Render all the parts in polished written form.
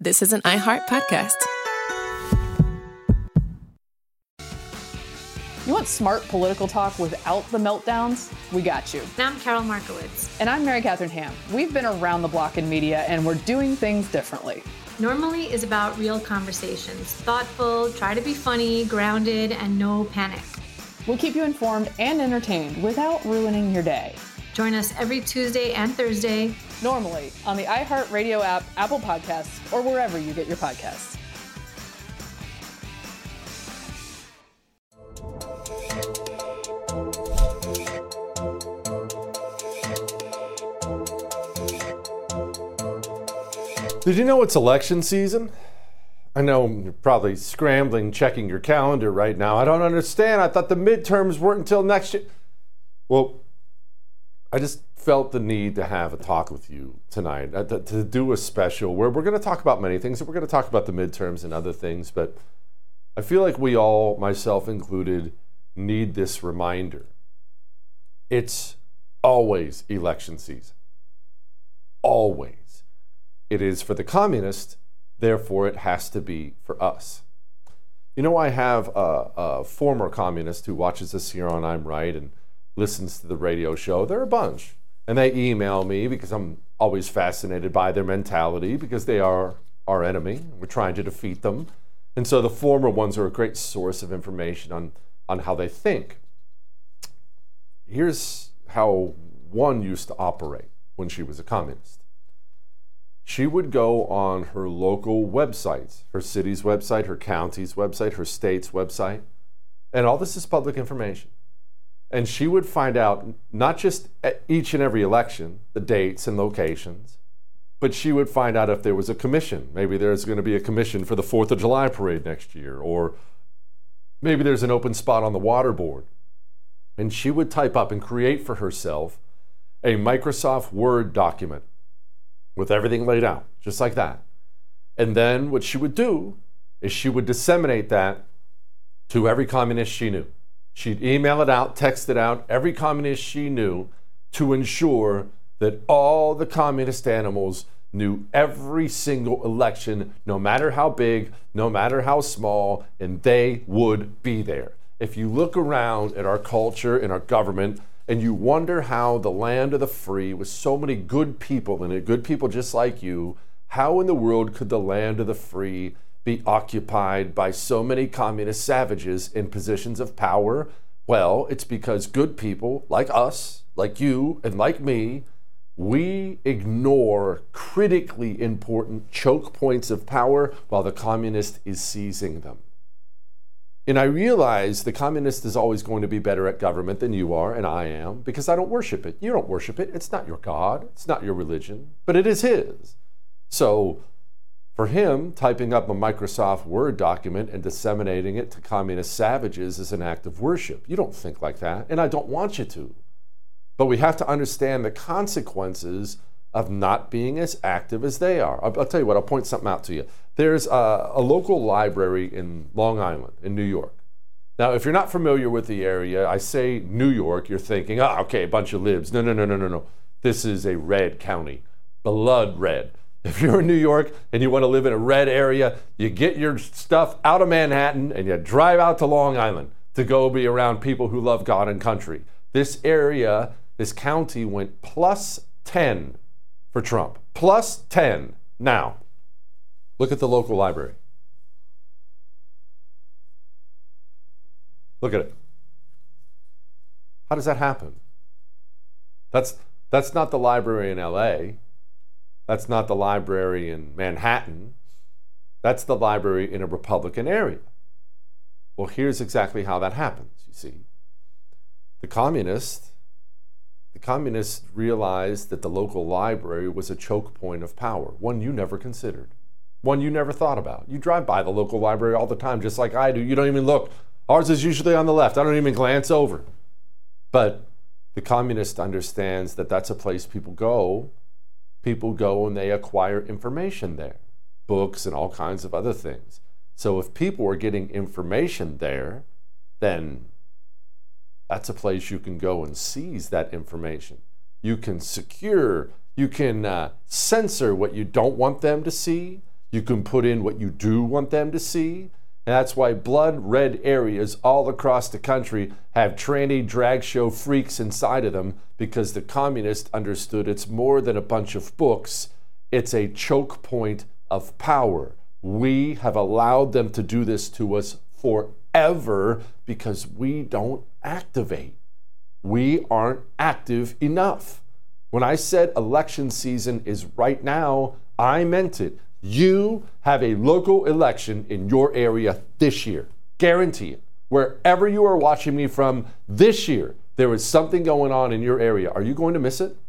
This is an iHeart podcast. You want smart political talk without the meltdowns? We got you. And I'm Carol Markowitz. And I'm Mary Catherine Ham. We've been around the block in media, and we're doing things differently. Normally is about real conversations. Thoughtful, try to be funny, grounded, and no panic. We'll keep you informed and entertained without ruining your day. Join us every Tuesday and Thursday. Normally on the iHeartRadio app, Apple Podcasts, or wherever you get your podcasts. Did you know it's election season? I know you're probably scrambling, checking your calendar right now. I don't understand. I thought the midterms weren't until next year. Well, I just felt the need to have a talk with you tonight, to do a special where we're going to talk about many things. We're going to talk about the midterms and other things, but I feel like we all, myself included, need this reminder. It's always election season. Always. It is for the communists, therefore it has to be for us. You know, I have a former communist who watches this here on I'm Right and listens to the radio show. They're a bunch. And they email me because I'm always fascinated by their mentality because they are our enemy. We're trying to defeat them. And so the former ones are a great source of information on how they think. Here's how one used to operate when she was a communist. She would go on her local websites, her city's website, her county's website, her state's website, and all this is public information. And she would find out not just at each and every election, the dates and locations, but she would find out if there was a commission. Maybe there's going to be a commission for the 4th of July parade next year, or maybe there's an open spot on the water board. And she would type up and create for herself a Microsoft Word document with everything laid out, just like that. And then what she would do is she would disseminate that to every communist she knew. She'd email it out, text it out, every communist she knew, to ensure that all the communist animals knew every single election, no matter how big, no matter how small, and they would be there. If you look around at our culture and our government, and you wonder how the land of the free, with so many good people in it, good people just like you, how in the world could the land of the free be occupied by so many communist savages in positions of power? Well, it's because good people like us, like you, and like me, we ignore critically important choke points of power while the communist is seizing them. And I realize the communist is always going to be better at government than you are and I am, because I don't worship it. You don't worship it. It's not your God. It's not your religion, but it is his. So for him, typing up a Microsoft Word document and disseminating it to communist savages is an act of worship. You don't think like that, and I don't want you to. But we have to understand the consequences of not being as active as they are. I'll tell you what, I'll point something out to you. There's a local library in Long Island, in New York. Now, if you're not familiar with the area, I say New York, you're thinking, oh, okay, a bunch of libs. No. This is a red county, blood red. If you're in New York and you want to live in a red area, you get your stuff out of Manhattan and you drive out to Long Island to go be around people who love God and country. This area, this county went plus 10 for Trump. Plus 10. Now, look at the local library. Look at it. How does that happen? That's not the library in LA. That's not the library in Manhattan. That's the library in a Republican area. Well, here's exactly how that happens, you see. The communists realized that the local library was a choke point of power, one you never considered, one you never thought about. You drive by the local library all the time, just like I do. You don't even look. Ours is usually on the left. I don't even glance over. But the communist understands that that's a place people go. People go and they acquire information there, books and all kinds of other things. So if people are getting information there, then that's a place you can go and seize that information. You can secure, you can censor what you don't want them to see. You can put in what you do want them to see. And that's why blood red areas all across the country have tranny drag show freaks inside of them, because the communists understood it's more than a bunch of books. It's a choke point of power. We have allowed them to do this to us forever because we don't activate. We aren't active enough. When I said election season is right now, I meant it. You have a local election in your area this year. Guarantee it. Wherever you are watching me from this year, there is something going on in your area. Are you going to miss it?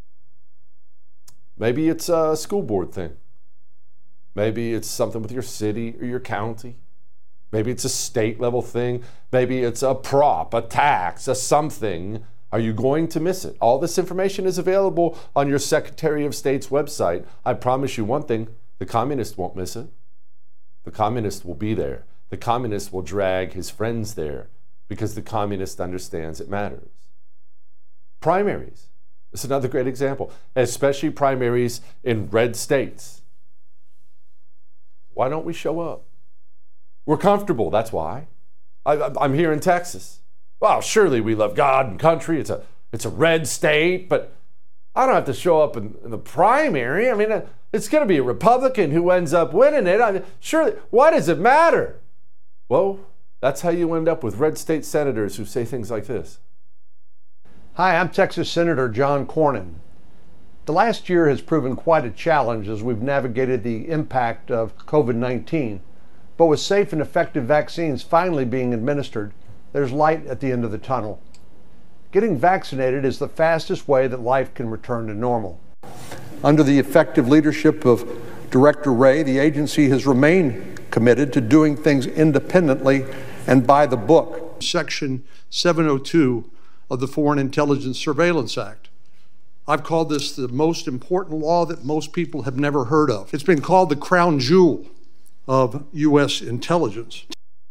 Maybe it's a school board thing. Maybe it's something with your city or your county. Maybe it's a state level thing. Maybe it's a prop, a tax, a something. Are you going to miss it? All this information is available on your Secretary of State's website. I promise you one thing, the communist won't miss it. The communist will be there. The communist will drag his friends there because the communist understands it matters. Primaries. It's another great example, especially primaries in red states. Why don't we show up? We're comfortable, that's why. I'm here in Texas. Well, surely we love God and country. It's a red state, but I don't have to show up in the primary. I mean, it's going to be a Republican who ends up winning it. I mean, surely, why does it matter? Well, that's how you end up with red state senators who say things like this. Hi, I'm Texas Senator John Cornyn. The last year has proven quite a challenge as we've navigated the impact of COVID-19. But with safe and effective vaccines finally being administered, there's light at the end of the tunnel. Getting vaccinated is the fastest way that life can return to normal. Under the effective leadership of Director Wray, the agency has remained committed to doing things independently and by the book. Section 702 of the Foreign Intelligence Surveillance Act. I've called this the most important law that most people have never heard of. It's been called the crown jewel of U.S. intelligence.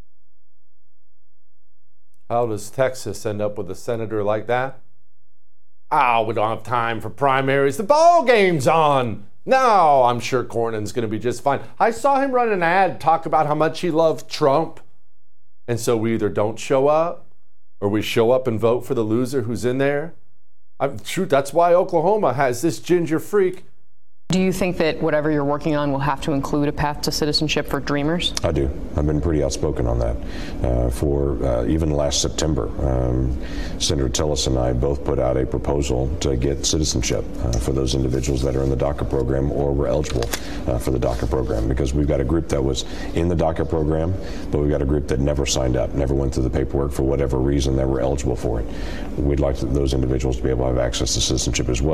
How does Texas end up with a senator like that? Oh, we don't have time for primaries. The ball game's on. No, I'm sure Cornyn's going to be just fine. I saw him run an ad talk about how much he loved Trump. And so we either don't show up or we show up and vote for the loser who's in there. Shoot, that's why Oklahoma has this ginger freak. Do you think that whatever you're working on will have to include a path to citizenship for Dreamers? I do. I've been pretty outspoken on that. For even last September, Senator Tillis and I both put out a proposal to get citizenship for those individuals that are in the DACA program or were eligible for the DACA program, because we've got a group that was in the DACA program, but we've got a group that never signed up, never went through the paperwork for whatever reason they were eligible for it. We'd like those individuals to be able to have access to citizenship as well.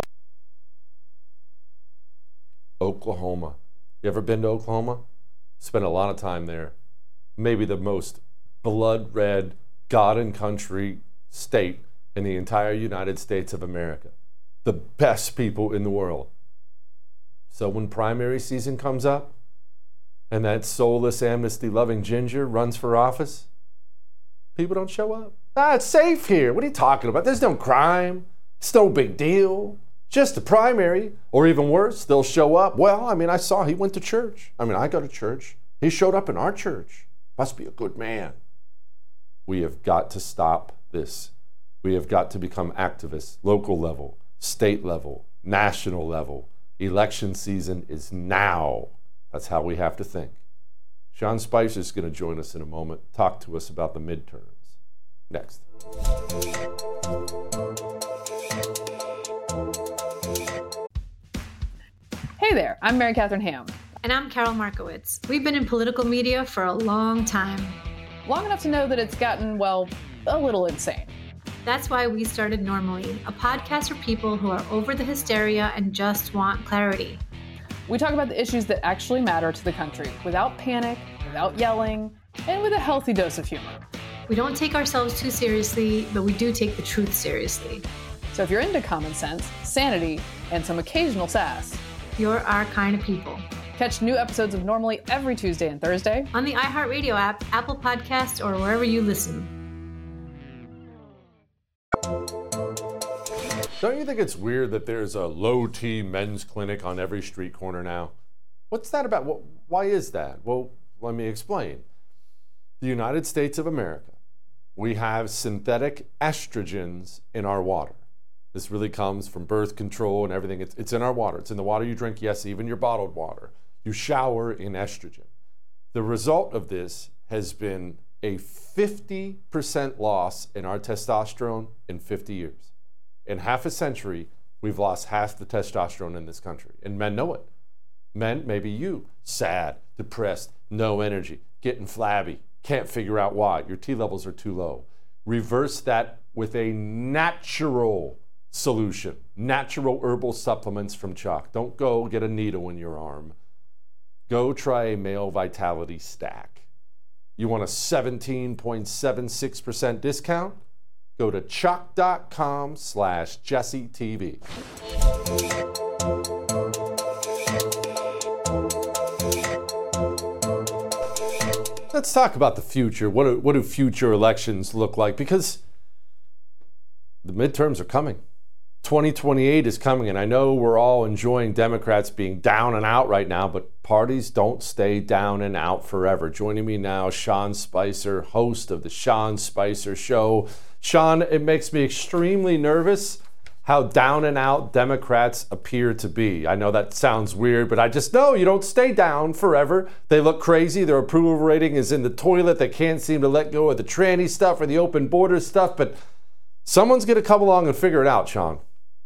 Oklahoma. You ever been to Oklahoma? Spent a lot of time there. Maybe the most blood red, God and country state in the entire United States of America. The best people in the world. So when primary season comes up and that soulless, amnesty-loving ginger runs for office, people don't show up. It's safe here. What are you talking about? There's no crime. It's no big deal. Just a primary, or even worse, they'll show up. Well, I saw he went to church. I go to church. He showed up in our church. Must be a good man. We have got to stop this. We have got to become activists, local level, state level, national level. Election season is now. That's how we have to think. Sean Spicer is going to join us in a moment, talk to us about the midterms. Next. Hey there, I'm Mary Catherine Ham. And I'm Carol Markowitz. We've been in political media for a long time. Long enough to know that it's gotten, well, a little insane. That's why we started Normally, a podcast for people who are over the hysteria and just want clarity. We talk about the issues that actually matter to the country, without panic, without yelling, and with a healthy dose of humor. We don't take ourselves too seriously, but we do take the truth seriously. So if you're into common sense, sanity, and some occasional sass, you're our kind of people. Catch new episodes of Normally every Tuesday and Thursday on the iHeartRadio app, Apple Podcasts, or wherever you listen. Don't you think it's weird that there's a low T men's clinic on every street corner now? What's that about? Why is that? Well, let me explain. The United States of America, we have synthetic estrogens in our water. This really comes from birth control and everything. It's in our water. It's in the water you drink, yes, even your bottled water. You shower in estrogen. The result of this has been a 50% loss in our testosterone in 50 years. In half a century, we've lost half the testosterone in this country, and men know it. Men, maybe you, sad, depressed, no energy, getting flabby, can't figure out why. Your T levels are too low. Reverse that with a natural solution. Natural herbal supplements from Choq. Don't go get a needle in your arm. Go try a male vitality stack. You want a 17.76% discount? Go to choq.com/JesseTV. Let's talk about the future. What do future elections look like? Because the midterms are coming. 2028 is coming, and I know we're all enjoying Democrats being down and out right now, but parties don't stay down and out forever. Joining me now, Sean Spicer, host of the Sean Spicer Show. Sean, it makes me extremely nervous how down and out Democrats appear to be. I know that sounds weird, but I just know you don't stay down forever. They look crazy. Their approval rating is in the toilet. They can't seem to let go of the tranny stuff or the open border stuff, but someone's going to come along and figure it out, Sean.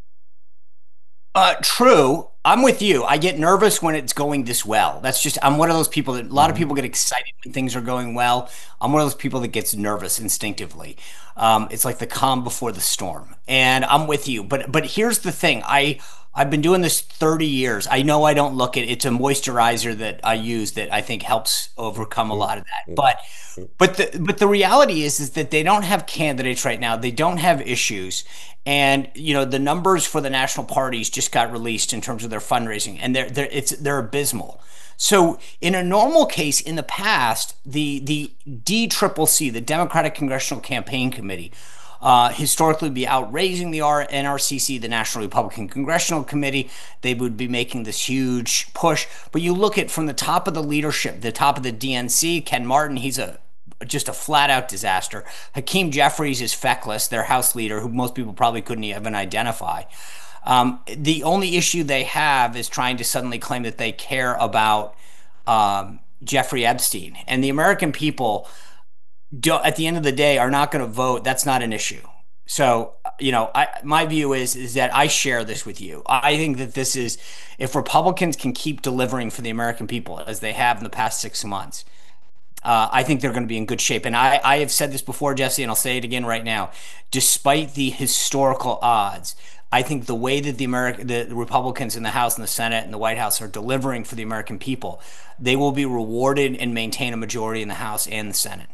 True. I'm with you. I get nervous when it's going this well. I'm one of those people that a lot of people get excited when things are going well. I'm one of those people that gets nervous instinctively. It's like the calm before the storm. And I'm with you. But here's the thing. I've been doing this 30 years. I know I don't look at it's a moisturizer that I use that I think helps overcome a lot of that. But the reality is that they don't have candidates right now. They don't have issues. And the numbers for the national parties just got released in terms of their fundraising, and they're abysmal. So in a normal case, in the past, the DCCC, the Democratic Congressional Campaign Committee, historically be out raising the NRCC, the National Republican Congressional Committee. They would be making this huge push. But you look at from the top of the leadership, the top of the DNC, Ken Martin, he's just a flat-out disaster. Hakeem Jeffries is feckless, their House leader, who most people probably couldn't even identify. The only issue they have is trying to suddenly claim that they care about Jeffrey Epstein. And the American people, at the end of the day, are not going to vote. That's not an issue. So, my view is that I share this with you. I think that this is, if Republicans can keep delivering for the American people as they have in the past 6 months, I think they're going to be in good shape. And I have said this before, Jesse, and I'll say it again right now. Despite the historical odds, I think the way that the Republicans in the House and the Senate and the White House are delivering for the American people, they will be rewarded and maintain a majority in the House and the Senate.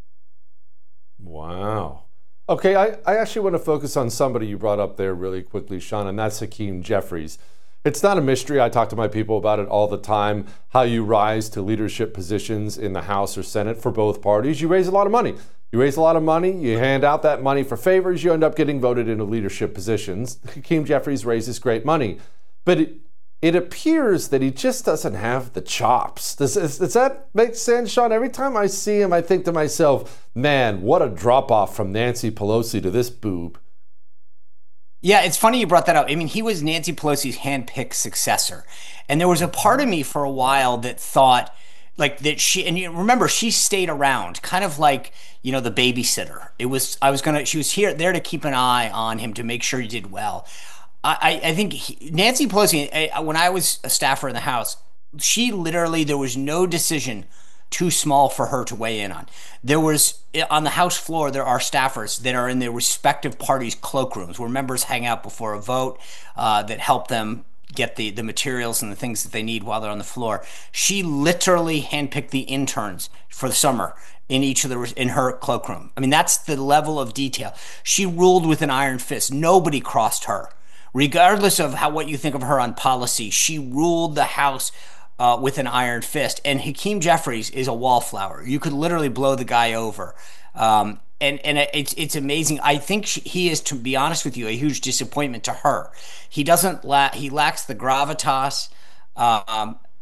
Wow. Okay, I actually want to focus on somebody you brought up there really quickly, Sean, and that's Hakeem Jeffries. It's not a mystery. I talk to my people about it all the time, how you rise to leadership positions in the House or Senate for both parties. You raise a lot of money. You hand out that money for favors, you end up getting voted into leadership positions. Hakeem Jeffries raises great money. But it appears that he just doesn't have the chops. Does that make sense, Sean? Every time I see him, I think to myself, man, what a drop-off from Nancy Pelosi to this boob. Yeah, it's funny you brought that up. I mean, he was Nancy Pelosi's handpicked successor. And there was a part of me for a while that thought like that she, and you remember she stayed around kind of like, the babysitter. She was there to keep an eye on him to make sure he did well. I think Nancy Pelosi, when I was a staffer in the House, there was no decision too small for her to weigh in on. On the House floor, there are staffers that are in their respective parties' cloakrooms where members hang out before a vote that help them get the materials and the things that they need while they're on the floor. She literally handpicked the interns for the summer in her cloakroom. I mean, that's the level of detail. She ruled with an iron fist. Nobody crossed her. Regardless of what you think of her on policy, she ruled the House with an iron fist. And Hakeem Jeffries is a wallflower. You could literally blow the guy over. And it's amazing. I think he is, to be honest with you, a huge disappointment to her. He lacks the gravitas.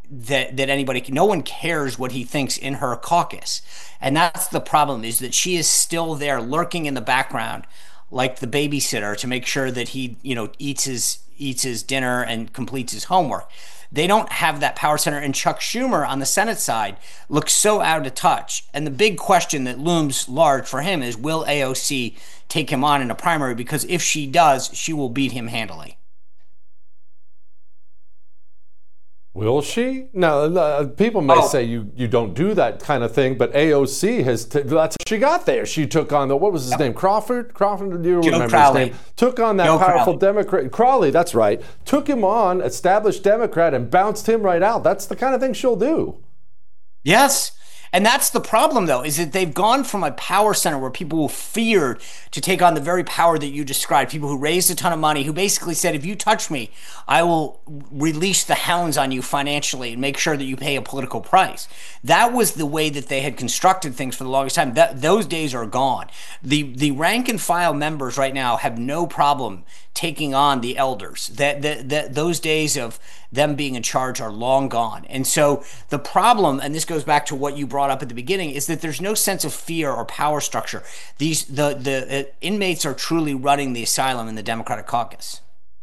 that anybody, no one cares what he thinks in her caucus. And that's the problem, is that she is still there lurking in the background like the babysitter to make sure that he, eats his dinner and completes his homework. They don't have that power center. And Chuck Schumer on the Senate side looks so out of touch. And the big question that looms large for him is, will AOC take him on in a primary? Because if she does, she will beat him handily. Will she? No, people may say you don't do that kind of thing, but AOC that's what she got there. She took on what was his name? Crawford, do you remember Crowley. his name? Took on that powerful Democrat, Crowley, that's right. Took him on, established Democrat, and bounced him right out. That's the kind of thing she'll do. Yes. And that's the problem, though, is that they've gone from a power center where people will fear to take on the very power that you described, people who raised a ton of money, who basically said, if you touch me, I will release the hounds on you financially and make sure that you pay a political price. That was the way that they had constructed things for the longest time. Those days are gone. The rank and file members right now have no problem taking on the elders. Those days of them being in charge are long gone. And so the problem, and this goes back to what you brought up at the beginning, is that there's no sense of fear or power structure. The inmates are truly running the asylum in the Democratic caucus.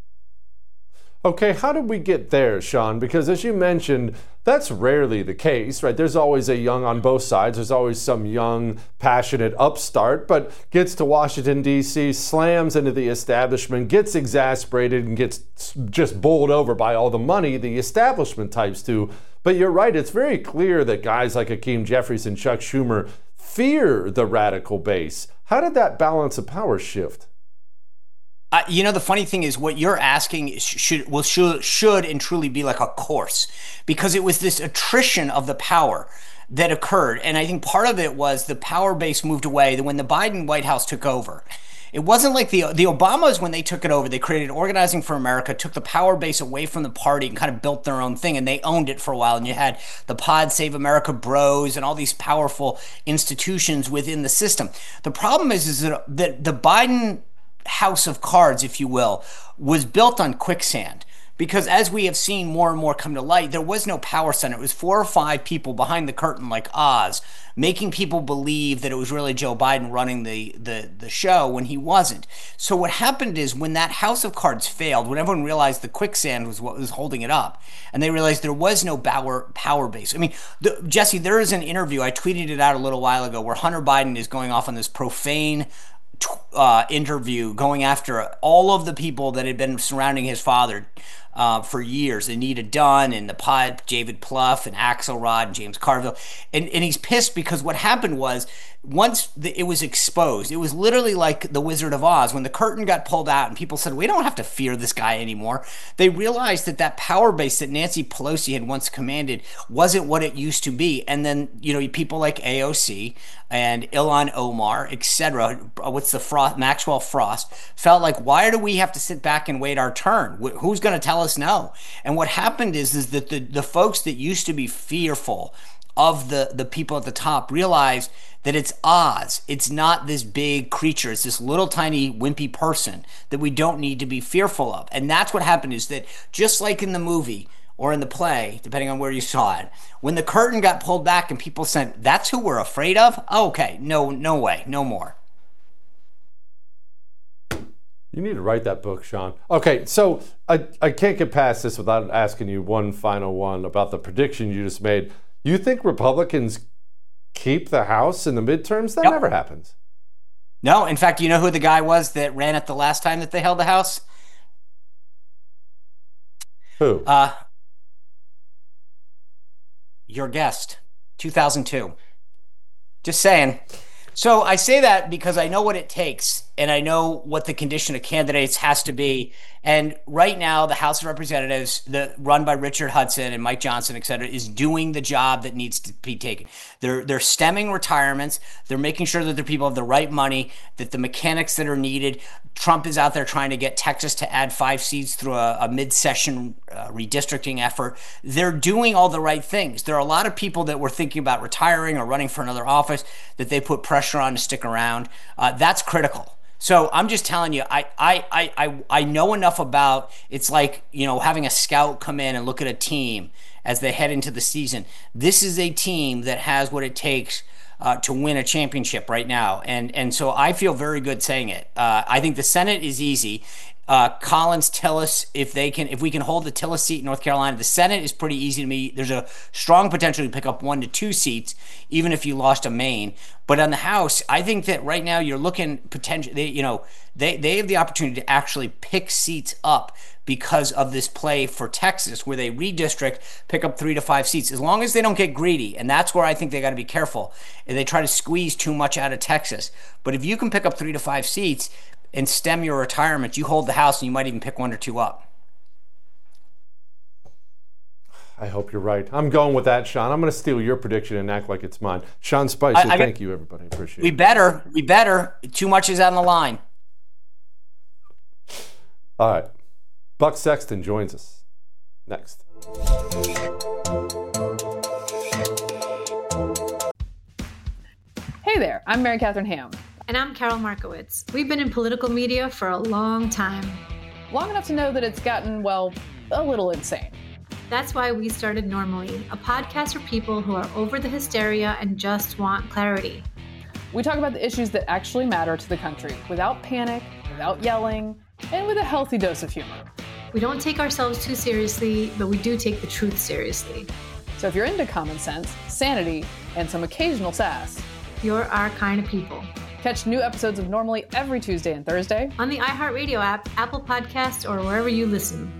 Okay, how did we get there, Sean? Because as you mentioned, that's rarely the case, right? There's always a young on both sides. There's always some young, passionate upstart, but gets to Washington, D.C., slams into the establishment, gets exasperated, and gets just bowled over by all the money the establishment types do. But you're right, it's very clear that guys like Hakeem Jeffries and Chuck Schumer fear the radical base. How did that balance of power shift? The funny thing is, what you're asking should and truly be like a course, because it was this attrition of the power that occurred. And I think part of it was the power base moved away when the Biden White House took over. It wasn't like the Obamas, when they took it over, they created Organizing for America, took the power base away from the party and kind of built their own thing, and they owned it for a while. And you had the Pod Save America Bros and all these powerful institutions within the system. The problem is that the Biden house of cards, if you will, was built on quicksand. Because as we have seen more and more come to light, there was no power center. It was 4 or 5 people behind the curtain like Oz, making people believe that it was really Joe Biden running the show when he wasn't. So what happened is, when that house of cards failed, when everyone realized the quicksand was what was holding it up, and they realized there was no power base. I mean, Jesse, there is an interview, I tweeted it out a little while ago, where Hunter Biden is going off on this profane interview, going after all of the people that had been surrounding his father for years, Anita Dunn and the Pod, David Plouffe and Axelrod and James Carville, and he's pissed because what happened was, once it was exposed, it was literally like the Wizard of Oz. When the curtain got pulled out and people said, we don't have to fear this guy anymore, they realized that power base that Nancy Pelosi had once commanded wasn't what it used to be. And then, people like AOC and Ilhan Omar, etc., Maxwell Frost, felt like, why do we have to sit back and wait our turn? Who's going to tell us no? And what happened is that the folks that used to be fearful of the people at the top realized that it's Oz. It's not this big creature. It's this little tiny wimpy person that we don't need to be fearful of. And that's what happened, is that just like in the movie or in the play, depending on where you saw it, when the curtain got pulled back and people said, that's who we're afraid of? Oh, okay, no way, no more. You need to write that book, Sean. Okay, so I can't get past this without asking you one final one about the prediction you just made. You think Republicans keep the House in the midterms? That never happens. No, in fact, you know who the guy was that ran it the last time that they held the House? Who? Your guest, 2002. Just saying. So I say that because I know what it takes, and I know what the condition of candidates has to be. And right now, the House of Representatives, run by Richard Hudson and Mike Johnson, et cetera, is doing the job that needs to be taken. They're stemming retirements. They're making sure that the people have the right money, that the mechanics that are needed. Trump is out there trying to get Texas to add 5 seats through a mid-session redistricting effort. They're doing all the right things. There are a lot of people that were thinking about retiring or running for another office that they put pressure on to stick around. That's critical. So I'm just telling you, I know enough about, it's like, having a scout come in and look at a team as they head into the season. This is a team that has what it takes to win a championship right now. And so I feel very good saying it. I think the Senate is easy. Collins, Tillis, if we can hold the Tillis seat in North Carolina, the Senate is pretty easy to me. There's a strong potential to pick up 1 to 2 seats, even if you lost to Maine. But on the House, I think that right now you're looking potentially, they have the opportunity to actually pick seats up because of this play for Texas, where they redistrict, pick up 3 to 5 seats, as long as they don't get greedy. And that's where I think they got to be careful. And they try to squeeze too much out of Texas. But if you can pick up 3 to 5 seats and stem your retirement, you hold the House and you might even pick 1 or 2 up. I hope you're right. I'm going with that, Sean. I'm going to steal your prediction and act like it's mine. Sean Spicer, thank you, everybody. I appreciate it. We better. Too much is on the line. All right. Buck Sexton joins us next. Hey there, I'm Mary Catherine Ham. And I'm Carol Markowitz. We've been in political media for a long time. Long enough to know that it's gotten, well, a little insane. That's why we started Normally, a podcast for people who are over the hysteria and just want clarity. We talk about the issues that actually matter to the country without panic, without yelling, and with a healthy dose of humor. We don't take ourselves too seriously, but we do take the truth seriously. So if you're into common sense, sanity, and some occasional sass, you're our kind of people. Catch new episodes of Normally every Tuesday and Thursday on the iHeartRadio app, Apple Podcasts, or wherever you listen.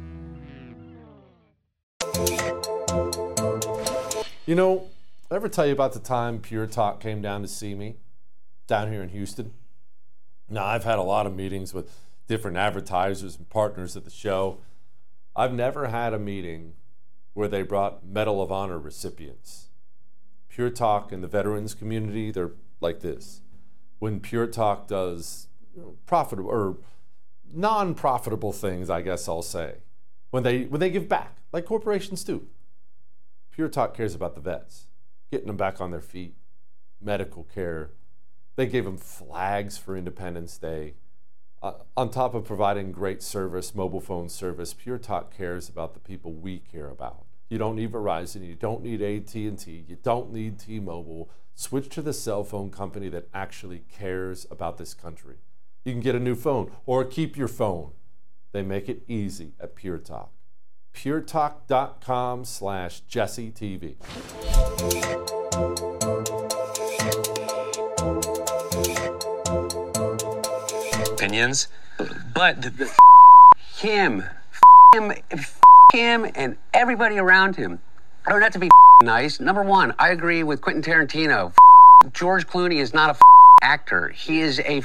I ever tell you about the time Pure Talk came down to see me down here in Houston? Now, I've had a lot of meetings with different advertisers and partners at the show. I've never had a meeting where they brought Medal of Honor recipients. Pure Talk and the veterans community, they're like this. When Pure Talk does profitable or non-profitable things, I guess I'll say, when they give back, like corporations do, Pure Talk cares about the vets, getting them back on their feet, medical care. They gave them flags for Independence Day. On top of providing great service, mobile phone service, Pure Talk cares about the people we care about. You don't need Verizon, you don't need AT&T, you don't need T-Mobile. Switch to the cell phone company that actually cares about this country. You can get a new phone or keep your phone. They make it easy at Pure Talk. puretalk.com/JesseTV. Opinions, but him and everybody around him are not to be nice. Number one, I agree with Quentin Tarantino. George Clooney is not a actor. He is a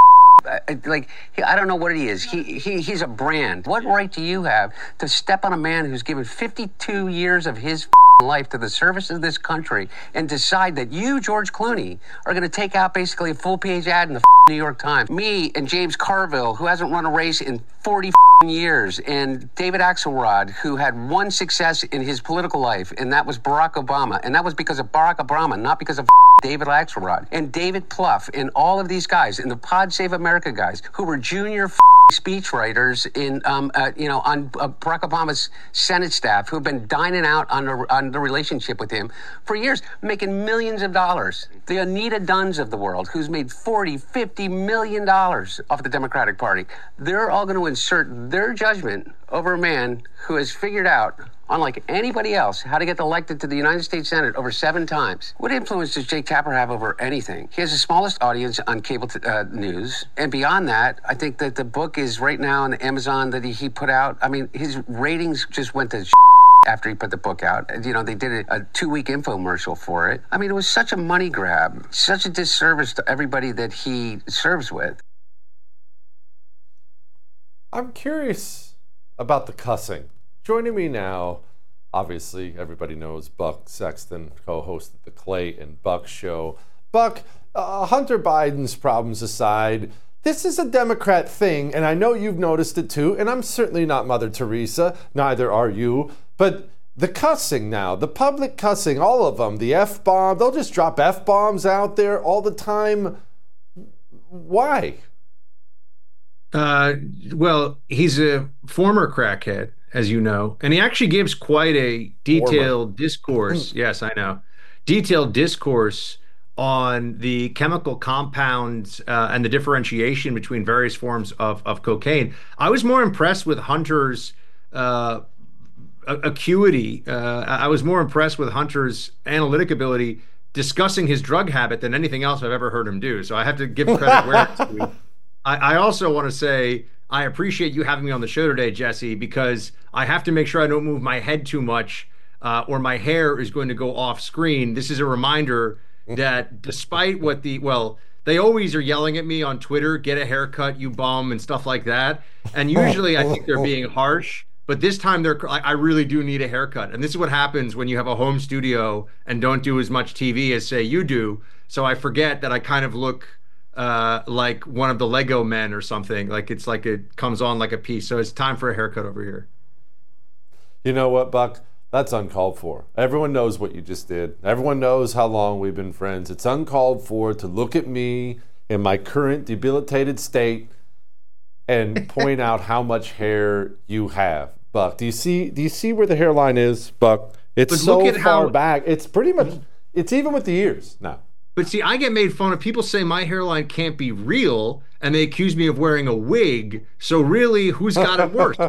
I don't know what he is. He's a brand. What right do you have to step on a man who's given 52 years of his life to the service of this country and decide that you, George Clooney, are going to take out basically a full-page ad in the New York Times? Me and James Carville, who hasn't run a race in 40 years, and David Axelrod, who had one success in his political life, and that was Barack Obama. And that was because of Barack Obama, not because of David Axelrod. And David Plouffe, and all of these guys, and the Pod Save America guys, who were junior speechwriters in, on Barack Obama's Senate staff, who have been dining out on the relationship with him for years, making millions of dollars. The Anita Dunns of the world, who's made $40-50 million off the Democratic Party. They're all going to insert their judgment over a man who has figured out, unlike anybody else, how to get elected to the United States Senate over 7 times. What influence does Jake Tapper have over anything? He has the smallest audience on cable news. And beyond that, I think that the book is right now on Amazon that he put out. I mean, his ratings just went to after he put the book out. They did a 2-week infomercial for it. I mean, it was such a money grab, such a disservice to everybody that he serves with. I'm curious about the cussing. Joining me now, obviously, everybody knows Buck Sexton, co-host of the Clay and Buck Show. Buck, Hunter Biden's problems aside, this is a Democrat thing, and I know you've noticed it too, and I'm certainly not Mother Teresa, neither are you, but the cussing now, the public cussing, all of them, the F-bomb, they'll just drop F-bombs out there all the time. Why? Well, he's a former crackhead, as you know, and he actually gives quite a detailed Former. discourse. Yes, I know. Detailed discourse on the chemical compounds and the differentiation between various forms of cocaine. I was more impressed with Hunter's uh, acuity. I was more impressed with Hunter's analytic ability discussing his drug habit than anything else I've ever heard him do. So I have to give credit where it's due. I also want to say I appreciate you having me on the show today, Jesse, because I have to make sure I don't move my head too much or my hair is going to go off screen. This is a reminder that despite what they always are yelling at me on Twitter, get a haircut, you bum, and stuff like that. And usually I think they're being harsh. But this time I really do need a haircut. And this is what happens when you have a home studio and don't do as much TV as say you do. So I forget that I kind of look like one of the Lego men or something. Like it's like it comes on like a piece. So it's time for a haircut over here. You know what, Buck? That's uncalled for. Everyone knows what you just did. Everyone knows how long we've been friends. It's uncalled for to look at me in my current debilitated state and point out how much hair you have. Buck, do you see where the hairline is, Buck? It's so far back. It's pretty much, it's even with the ears now. But see, I get made fun of. People say my hairline can't be real, and they accuse me of wearing a wig. So really, who's got it worse?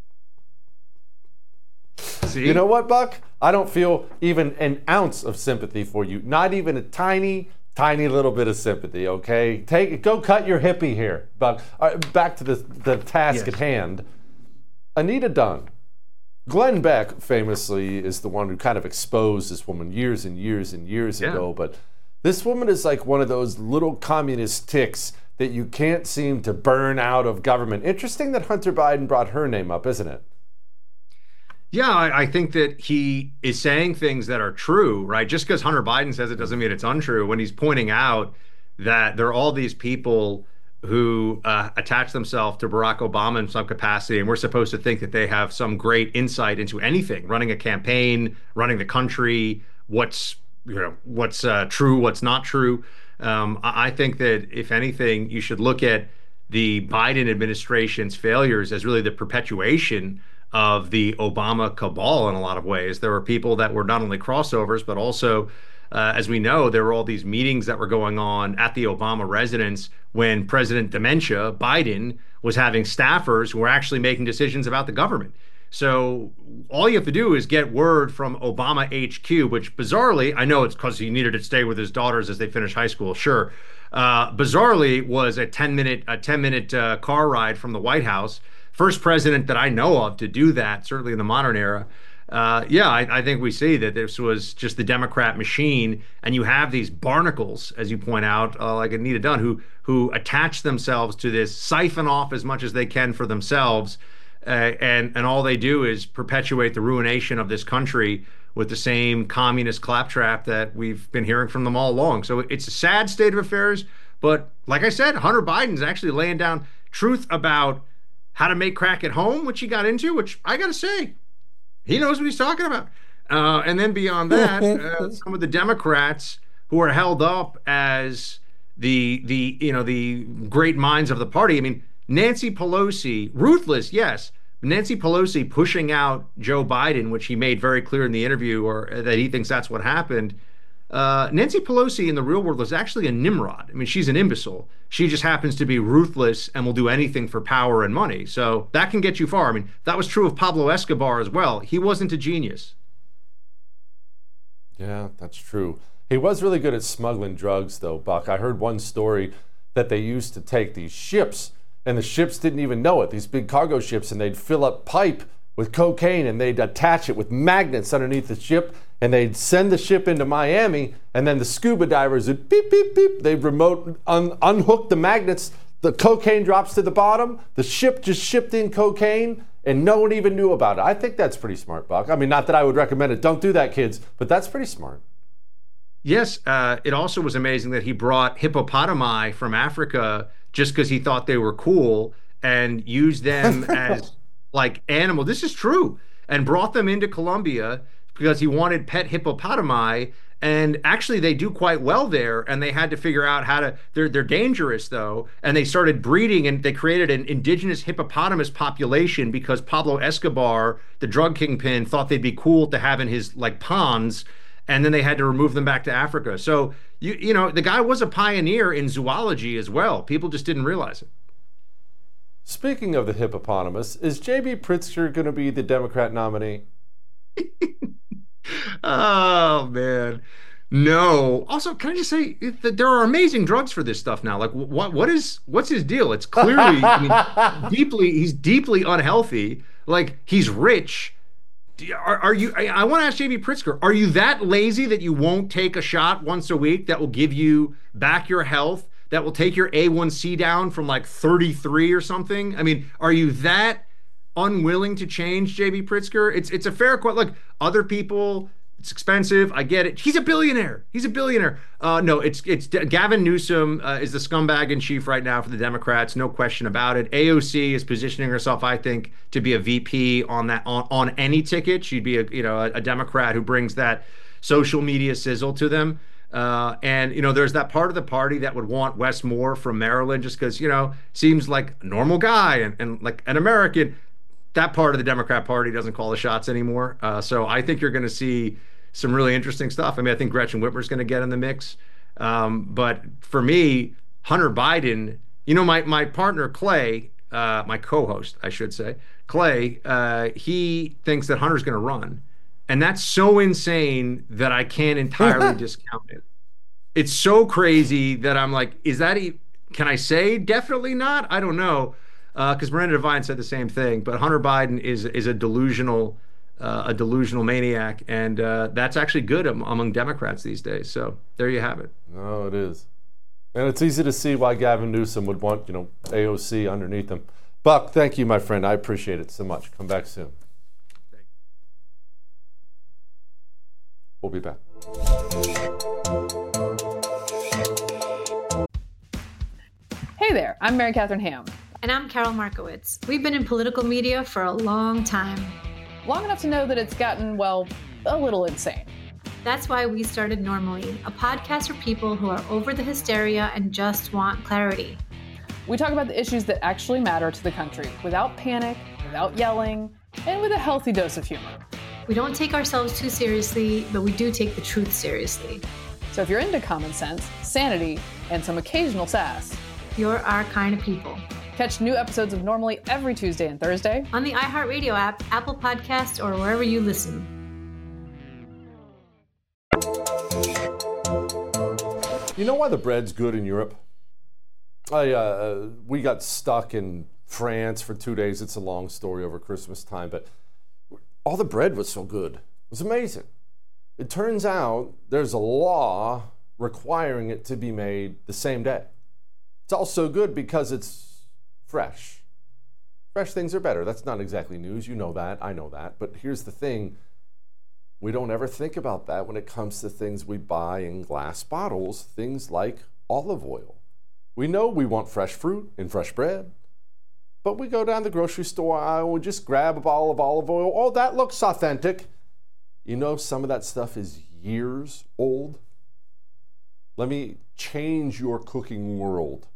See? You know what, Buck? I don't feel even an ounce of sympathy for you. Not even a tiny little bit of sympathy, okay? Go cut your hippie hair, Buck. Back to the task at hand. Anita Dunn. Glenn Beck famously is the one who kind of exposed this woman years and years and years ago, but this woman is like one of those little communist ticks that you can't seem to burn out of government. Interesting that Hunter Biden brought her name up, isn't it? Yeah, I think that he is saying things that are true, right? Just because Hunter Biden says it doesn't mean it's untrue. When he's pointing out that there are all these people who attach themselves to Barack Obama in some capacity, and we're supposed to think that they have some great insight into anything, running a campaign, running the country, what's true, what's not true. I think that if anything, you should look at the Biden administration's failures as really the perpetuation of the Obama cabal in a lot of ways. There were people that were not only crossovers, but also, as we know, there were all these meetings that were going on at the Obama residence when President Dementia, Biden, was having staffers who were actually making decisions about the government. So all you have to do is get word from Obama HQ, which bizarrely, I know it's because he needed to stay with his daughters as they finish high school, sure. Bizarrely was a 10-minute car ride from the White House. First president that I know of to do that, certainly in the modern era. I think we see that this was just the Democrat machine, and you have these barnacles, as you point out, like Anita Dunn, who attach themselves to this, siphon off as much as they can for themselves, and all they do is perpetuate the ruination of this country with the same communist claptrap that we've been hearing from them all along. So it's a sad state of affairs, but like I said, Hunter Biden's actually laying down truth about how to make crack at home, which he got into, which I got to say, he knows what he's talking about. And then beyond that, some of the Democrats who are held up as the great minds of the party. I mean, Nancy Pelosi, ruthless, yes. Nancy Pelosi pushing out Joe Biden, which he made very clear in the interview, or that he thinks that's what happened. Nancy Pelosi in the real world is actually a Nimrod. I mean, she's an imbecile. She just happens to be ruthless and will do anything for power and money. So that can get you far. I mean, that was true of Pablo Escobar as well. He wasn't a genius. Yeah, that's true. He was really good at smuggling drugs, though, Buck. I heard one story that they used to take these ships, and the ships didn't even know it, these big cargo ships, and they'd fill up pipe with cocaine, and they'd attach it with magnets underneath the ship, and they'd send the ship into Miami, and then the scuba divers would beep, beep, beep. They'd unhook the magnets. The cocaine drops to the bottom. The ship just shipped in cocaine, and no one even knew about it. I think that's pretty smart, Buck. I mean, not that I would recommend it. Don't do that, kids, but that's pretty smart. Yes, it also was amazing that he brought hippopotami from Africa just because he thought they were cool and used them as like animals. This is true. And brought them into Colombia because he wanted pet hippopotami, And actually, they do quite well there. And they had to figure out how to. They're dangerous though, and they started breeding, and they created an indigenous hippopotamus population because Pablo Escobar, the drug kingpin, thought they'd be cool to have in his like ponds, and then they had to remove them back to Africa. So you know the guy was a pioneer in zoology as well. People just didn't realize it. Speaking of the hippopotamus, is J.B. Pritzker going to be the Democrat nominee? Oh man, no. Also, can I just say that there are amazing drugs for this stuff now? Like, what's his deal? It's clearly, I mean, he's deeply unhealthy. Like, he's rich. Are you? I want to ask J.B. Pritzker, are you that lazy that you won't take a shot once a week that will give you back your health, that will take your A1C down from like 33 or something? I mean, are you that unwilling to change, J.B. Pritzker? It's a fair question. Look, other people, it's expensive. I get it. He's a billionaire. No, it's Gavin Newsom is the scumbag in chief right now for the Democrats. No question about it. AOC is positioning herself, I think, to be a VP on any ticket. She'd be a Democrat who brings that social media sizzle to them. And there's that part of the party that would want Wes Moore from Maryland just because seems like a normal guy and like an American. That part of the Democrat Party doesn't call the shots anymore. So I think you're going to see some really interesting stuff. I mean, I think Gretchen Whitmer's going to get in the mix. But for me, Hunter Biden, my partner, Clay, my co-host, I should say, Clay, he thinks that Hunter's going to run. And that's so insane that I can't entirely discount it. It's so crazy that I'm like, can I say definitely not? I don't know. Because Miranda Devine said the same thing, but Hunter Biden is a delusional maniac, and that's actually good among Democrats these days. So there you have it. Oh, it is, and it's easy to see why Gavin Newsom would want AOC underneath him. Buck, thank you, my friend. I appreciate it so much. Come back soon. We'll be back. Hey there, I'm Mary Catherine Ham. And I'm Carol Markowitz. We've been in political media for a long time. Long enough to know that it's gotten, well, a little insane. That's why we started Normally, a podcast for people who are over the hysteria and just want clarity. We talk about the issues that actually matter to the country without panic, without yelling, and with a healthy dose of humor. We don't take ourselves too seriously, but we do take the truth seriously. So if you're into common sense, sanity, and some occasional sass, you're our kind of people. Catch new episodes of Normally every Tuesday and Thursday on the iHeartRadio app, Apple Podcasts, or wherever you listen. You know why the bread's good in Europe? We got stuck in France for 2 days. It's a long story over Christmas time, but all the bread was so good. It was amazing. It turns out there's a law requiring it to be made the same day. It's also good because it's fresh. Fresh things are better. That's not exactly news. You know that. I know that. But here's the thing. We don't ever think about that when it comes to things we buy in glass bottles, things like olive oil. We know we want fresh fruit and fresh bread, but we go down the grocery store aisle, we just grab a bottle of olive oil. Oh, that looks authentic. Some of that stuff is years old. Let me change your cooking world.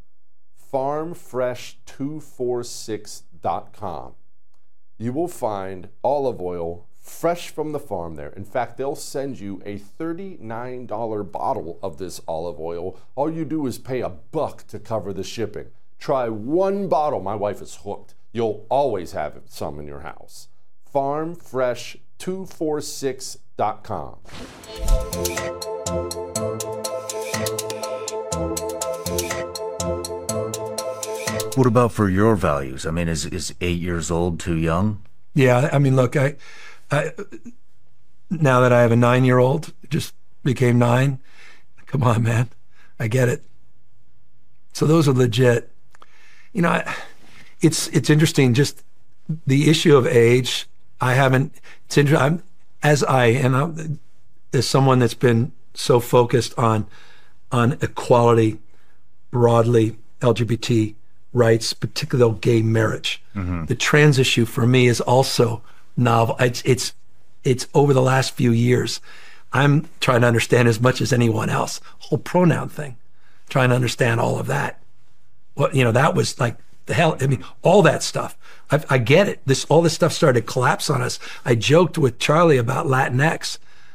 FarmFresh246.com. You will find olive oil fresh from the farm there. In fact, they'll send you a $39 bottle of this olive oil. All you do is pay $1 to cover the shipping. Try one bottle. My wife is hooked. You'll always have some in your house. FarmFresh246.com. What about for your values? I mean, is 8 years old too young? Yeah, I mean, look, I now that I have a 9-year-old, just became 9. Come on, man, I get it. So those are legit. It's interesting. Just the issue of age. It's interesting. As someone that's been so focused on equality broadly, LGBT rights, particularly gay marriage. Mm-hmm. The trans issue for me is also novel. It's over the last few years, I'm trying to understand as much as anyone else. Whole pronoun thing, trying to understand all of that. What, that was like the hell. I mean, all that stuff. I get it. All this stuff started to collapse on us. I joked with Charlie about Latinx.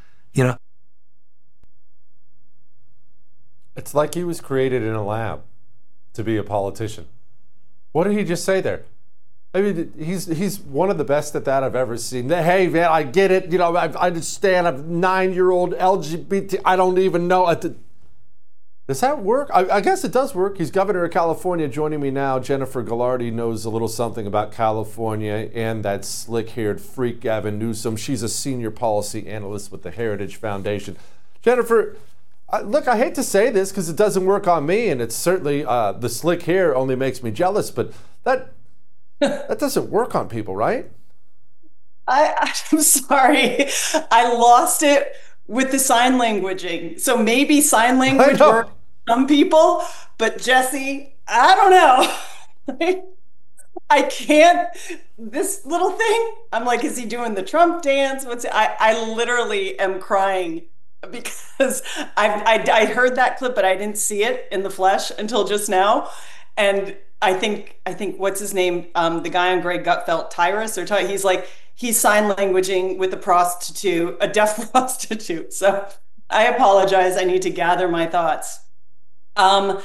It's like he was created in a lab to be a politician. What did he just say there? I mean, he's one of the best at that I've ever seen. Hey, man, I get it. I understand. I'm a 9-year-old LGBT. I don't even know. Does that work? I guess it does work. He's governor of California. Joining me now, Jennifer Ghilardi knows a little something about California and that slick-haired freak Gavin Newsom. She's a senior policy analyst with the Heritage Foundation. Jennifer, look, I hate to say this because it doesn't work on me, and it's certainly the slick hair only makes me jealous, but that doesn't work on people, right? I'm sorry. I lost it with the sign languaging. So maybe sign language works for some people, but Jesse, I don't know. I can't, this little thing, I'm like, is he doing the Trump dance? I literally am crying because I heard that clip, but I didn't see it in the flesh until just now. And I think what's his name? The guy on Greg Gutfeld, Tyrus, he's sign languaging with a prostitute, a deaf prostitute. So I apologize. I need to gather my thoughts. I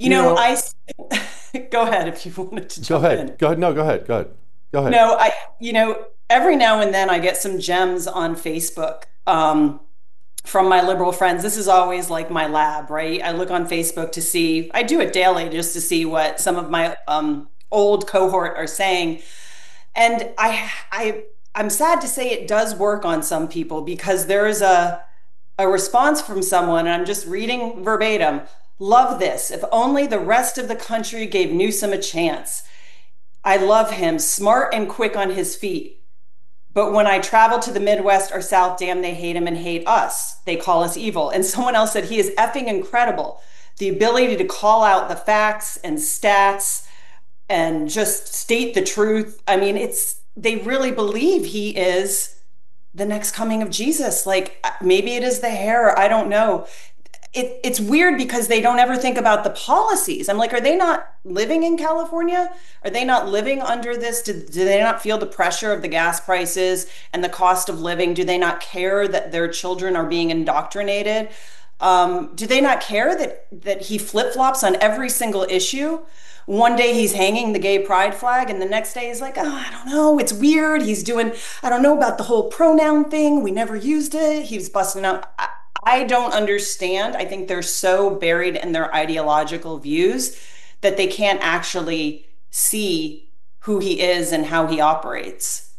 go ahead if you wanted to jump in. Go ahead. No, go ahead. Go ahead. No, every now and then I get some gems on Facebook from my liberal friends. This is always like my lab, right? I look on Facebook to see, I do it daily just to see what some of my old cohort are saying. And I'm sad to say it does work on some people because there is a response from someone, and I'm just reading verbatim. Love this. If only the rest of the country gave Newsom a chance. I love him, smart and quick on his feet. But when I travel to the Midwest or South, damn, they hate him and hate us. They call us evil. And someone else said, he is effing incredible. The ability to call out the facts and stats and just state the truth. I mean, they really believe he is the next coming of Jesus. Like, maybe it is the hair. I don't know. It's weird because they don't ever think about the policies. I'm like, are they not living in California? Are they not living under this? Do they not feel the pressure of the gas prices and the cost of living? Do they not care that their children are being indoctrinated? Do they not care that he flip-flops on every single issue? One day he's hanging the gay pride flag, and the next day he's like, oh, I don't know, it's weird. He's doing, I don't know about the whole pronoun thing. We never used it. He was busting out. I don't understand. I think they're so buried in their ideological views that they can't actually see who he is and how he operates.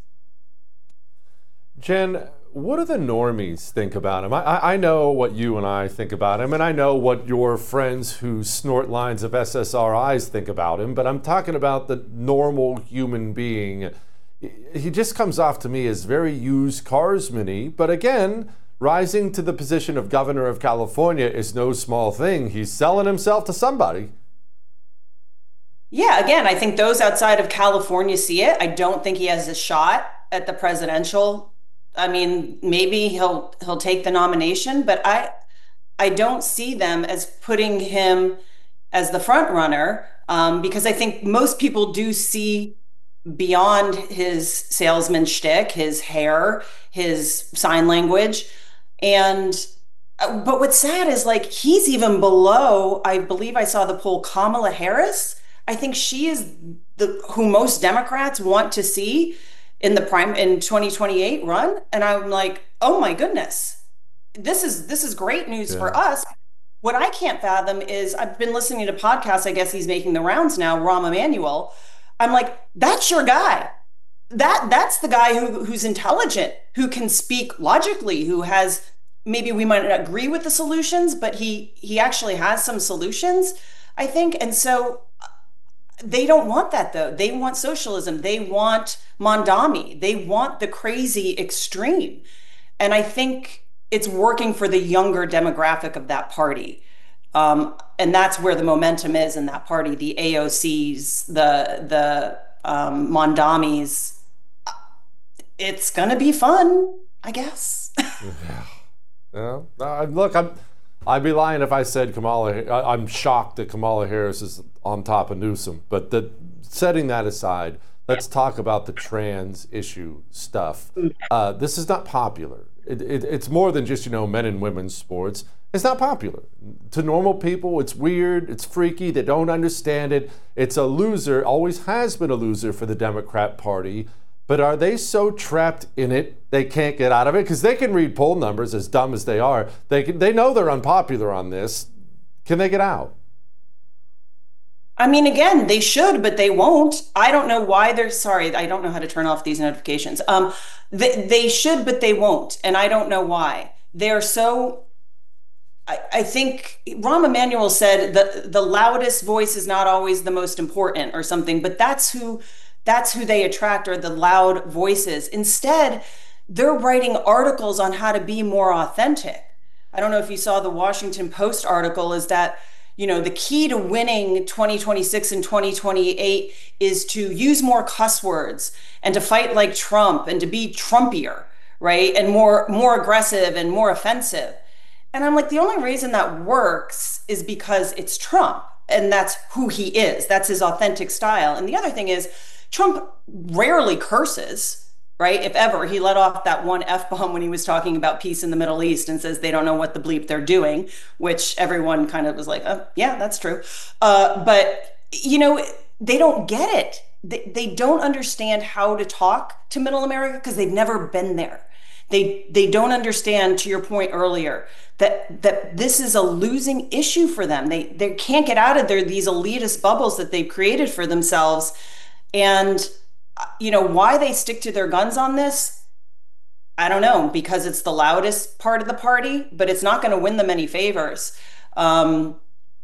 Jen, what do the normies think about him? I know what you and I think about him, and I know what your friends who snort lines of SSRIs think about him, but I'm talking about the normal human being. He just comes off to me as very used carsman-y, but again, rising to the position of governor of California is no small thing. He's selling himself to somebody. Yeah, again, I think those outside of California see it. I don't think he has a shot at the presidential. I mean, maybe he'll take the nomination, but I don't see them as putting him as the front runner because I think most people do see beyond his salesman shtick, his hair, his sign language. But what's sad is like he's even below, I believe I saw the poll, Kamala Harris. I think she is who most Democrats want to see in the in 2028 run. And I'm like, oh my goodness, this is great news for us. What I can't fathom is I've been listening to podcasts. I guess he's making the rounds now, Rahm Emanuel. I'm like, that's your guy. That's the guy who's intelligent, who can speak logically, who has, maybe we might not agree with the solutions, but he actually has some solutions, I think. And so they don't want that, though. They want socialism. They want Mondami. They want the crazy extreme. And I think it's working for the younger demographic of that party. And that's where the momentum is in that party, the AOCs, the Mondamis. It's going to be fun, I guess. Yeah. Look, I'd be lying if I said I'm shocked that Kamala Harris is on top of Newsom. But setting that aside, let's talk about the trans issue stuff. This is not popular. It's more than just, men and women's sports. It's not popular. To normal people, it's weird, it's freaky, they don't understand it. It's a loser, always has been a loser for the Democrat Party. But are they so trapped in it they can't get out of it? Because they can read poll numbers, as dumb as they are. They know they're unpopular on this. Can they get out? I mean, again, they should, but they won't. I don't know why sorry, I don't know how to turn off these notifications. They should, but they won't. And I don't know why. They're so... I think Rahm Emanuel said that the loudest voice is not always the most important or something, but that's who they attract, are the loud voices. Instead, they're writing articles on how to be more authentic. I don't know if you saw the Washington Post article, is that, the key to winning 2026 and 2028 is to use more cuss words and to fight like Trump and to be Trumpier, right? And more aggressive and more offensive. And I'm like, the only reason that works is because it's Trump, and that's who he is. That's his authentic style. And the other thing is, Trump rarely curses, right? If ever. He let off that one F-bomb when he was talking about peace in the Middle East and says they don't know what the bleep they're doing, which everyone kind of was like, oh, yeah, that's true. But, they don't get it. They don't understand how to talk to Middle America because they've never been there. They don't understand, to your point earlier, that this is a losing issue for them. They can't get out of these elitist bubbles that they've created for themselves. And, why they stick to their guns on this, I don't know, because it's the loudest part of the party, but it's not going to win them any favors. And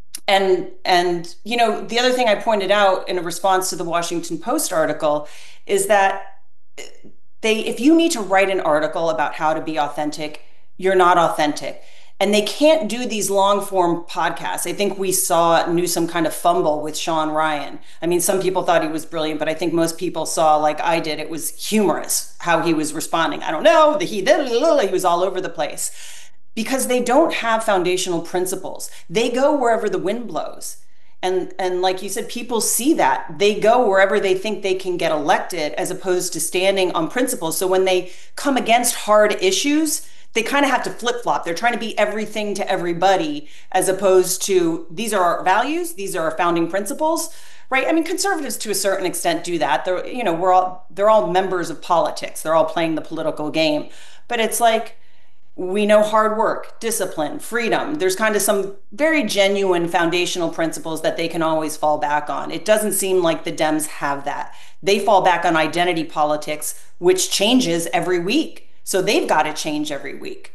the other thing I pointed out in a response to the Washington Post article is that if you need to write an article about how to be authentic, you're not authentic. And they can't do these long form podcasts. I think we saw Newsom kind of fumble with Sean Ryan. I mean, some people thought he was brilliant, but I think most people saw, like I did, it was humorous how he was responding. I don't know, he was all over the place because they don't have foundational principles. They go wherever the wind blows. And like you said, people see that. They go wherever they think they can get elected as opposed to standing on principles. So when they come against hard issues, they kind of have to flip-flop. They're trying to be everything to everybody as opposed to these are our values, these are our founding principles, right? I mean, conservatives to a certain extent do that. They're all members of politics. They're all playing the political game. But it's like, we know hard work, discipline, freedom. There's kind of some very genuine foundational principles that they can always fall back on. It doesn't seem like the Dems have that. They fall back on identity politics, which changes every week. So they've got to change every week.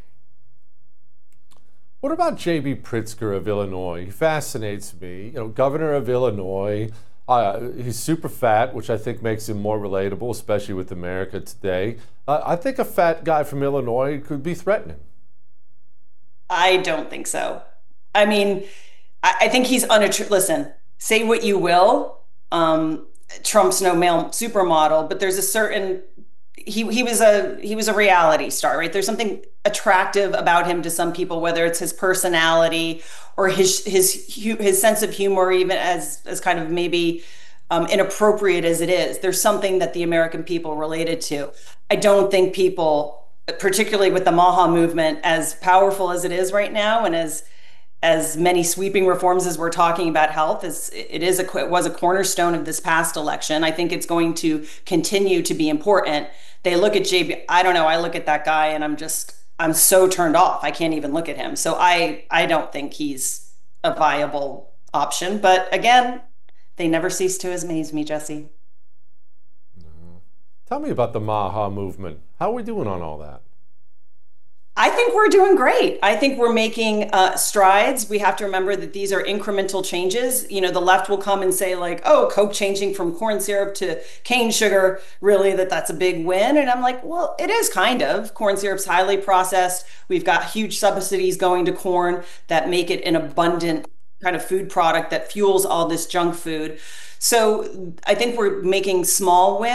What about J.B. Pritzker of Illinois? He fascinates me. Governor of Illinois. He's super fat, which I think makes him more relatable, especially with America today. I think a fat guy from Illinois could be threatening. I don't think so. I mean, I think he's listen, say what you will. Trump's no male supermodel, but there's a certain he was a reality star, right? There's something attractive about him to some people, whether it's his personality or his sense of humor, even as kind of maybe inappropriate as it is. There's something that the American people related to. I don't think people, particularly with the MAHA movement, as powerful as it is right now, and as many sweeping reforms as we're talking about health, it was a cornerstone of this past election. I think it's going to continue to be important. They look at JB, I don't know, I look at that guy and I'm so turned off. I can't even look at him. So I don't think he's a viable option. But again, they never cease to amaze me, Jesse. No. Tell me about the MAHA movement. How are we doing on all that? I think we're doing great. I think we're making strides. We have to remember that these are incremental changes. The left will come and say like, oh, Coke changing from corn syrup to cane sugar, really that's a big win. And I'm like, well, it is kind of. Corn syrup's highly processed. We've got huge subsidies going to corn that make it an abundant kind of food product that fuels all this junk food. So I think we're making small wins.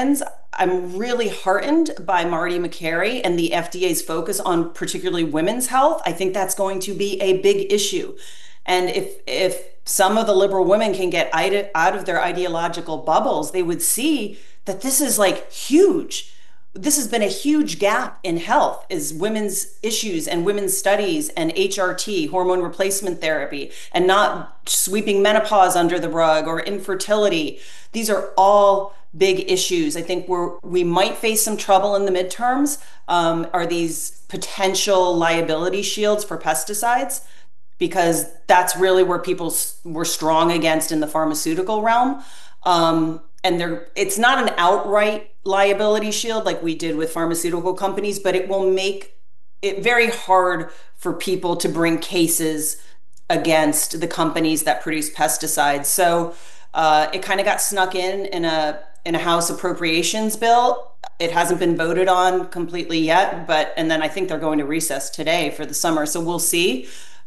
I'm really heartened by Marty Makary and the FDA's focus on particularly women's health. I think that's going to be a big issue. And if some of the liberal women can get out of their ideological bubbles, they would see that this is like huge. This has been a huge gap in health, is women's issues and women's studies and HRT, hormone replacement therapy, and not sweeping menopause under the rug or infertility. These are all big issues. I think we might face some trouble in the midterms, are these potential liability shields for pesticides, because that's really where people were strong against in the pharmaceutical realm. And it's not an outright liability shield like we did with pharmaceutical companies, but it will make it very hard for people to bring cases against the companies that produce pesticides. So it kind of got snuck in a House Appropriations bill. It hasn't been voted on completely yet, and then I think they're going to recess today for the summer. So we'll see.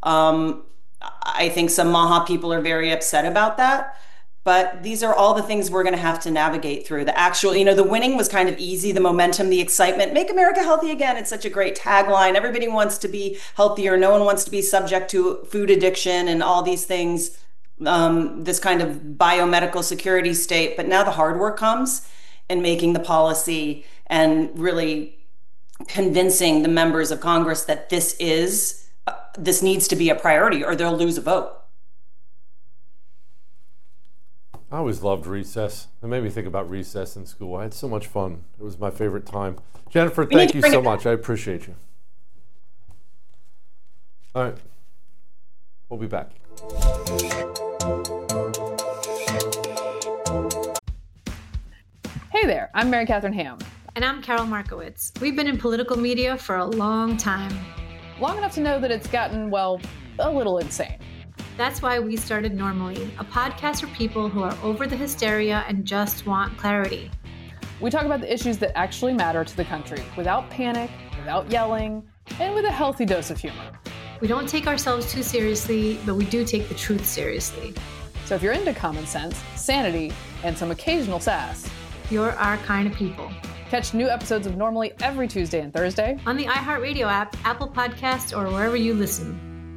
I think some MAHA people are very upset about that. But these are all the things we're going to have to navigate through. The actual, the winning was kind of easy, the momentum, the excitement. Make America healthy again. It's such a great tagline. Everybody wants to be healthier. No one wants to be subject to food addiction and all these things, this kind of biomedical security state. But now the hard work comes in making the policy and really convincing the members of Congress that this needs to be a priority or they'll lose a vote. I always loved recess. It made me think about recess in school. I had so much fun. It was my favorite time. Jennifer, thank you so much. I appreciate you. All right. We'll be back. Hey there, I'm Mary Catherine Ham. And I'm Carol Markowitz. We've been in political media for a long time. Long enough to know that it's gotten, well, a little insane. That's why we started Normally, a podcast for people who are over the hysteria and just want clarity. We talk about the issues that actually matter to the country without panic, without yelling, and with a healthy dose of humor. We don't take ourselves too seriously, but we do take the truth seriously. So if you're into common sense, sanity, and some occasional sass, you're our kind of people. Catch new episodes of Normally every Tuesday and Thursday on the iHeartRadio app, Apple Podcasts, or wherever you listen.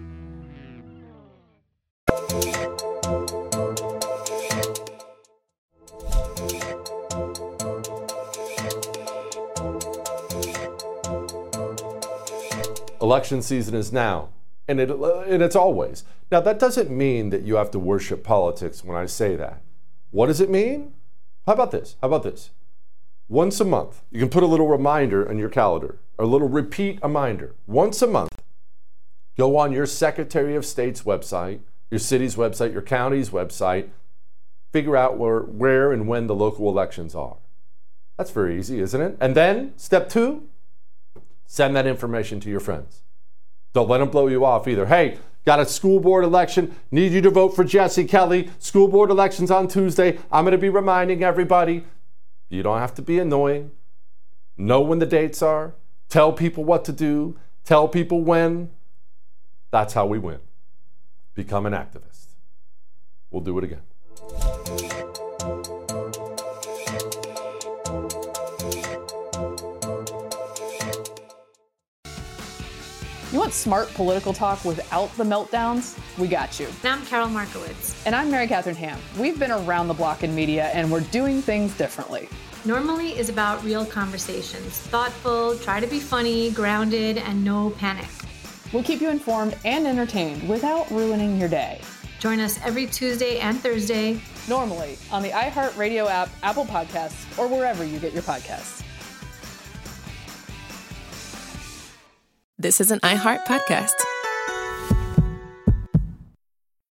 Election season is now, and it's always. Now, that doesn't mean that you have to worship politics when I say that. What does it mean? How about this? Once a month, you can put a little reminder on your calendar, or a little repeat reminder. Once a month, go on your Secretary of State's website, your city's website, your county's website, figure out where and when the local elections are. That's very easy, isn't it? And then, step 2, send that information to your friends. Don't let them blow you off either. Hey, got a school board election, need you to vote for Jesse Kelly. School board election's on Tuesday. I'm going to be reminding everybody. You don't have to be annoying. Know when the dates are. Tell people what to do. Tell people when. That's how we win. Become an activist. We'll do it again. You want smart political talk without the meltdowns? We got you. And I'm Carol Markowitz. And I'm Mary Catherine Ham. We've been around the block in media, and we're doing things differently. Normally is about real conversations. Thoughtful, try to be funny, grounded, and no panic. We'll keep you informed and entertained without ruining your day. Join us every Tuesday and Thursday. Normally on the iHeartRadio app, Apple Podcasts, or wherever you get your podcasts. This is an iHeart podcast.